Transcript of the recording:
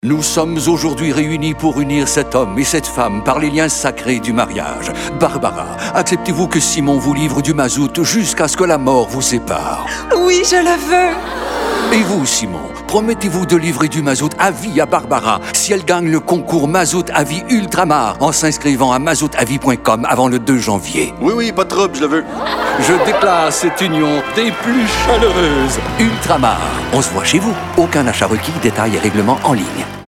Nous sommes aujourd'hui réunis pour unir cet homme et cette femme par les liens sacrés du mariage. Barbara, acceptez-vous que Simon vous livre du mazout jusqu'à ce que la mort vous sépare? Oui, je le veux. Et vous, Simon, promettez-vous de livrer du mazout à vie à Barbara si elle gagne le concours Mazout à vie Ultramar en s'inscrivant à mazoutavis.com avant le 2 janvier? Oui, pas de trouble, je le veux. Je déclare cette union des plus chaleureuses. Ultramar, on se voit chez vous. Aucun achat requis, détails et règlements en ligne.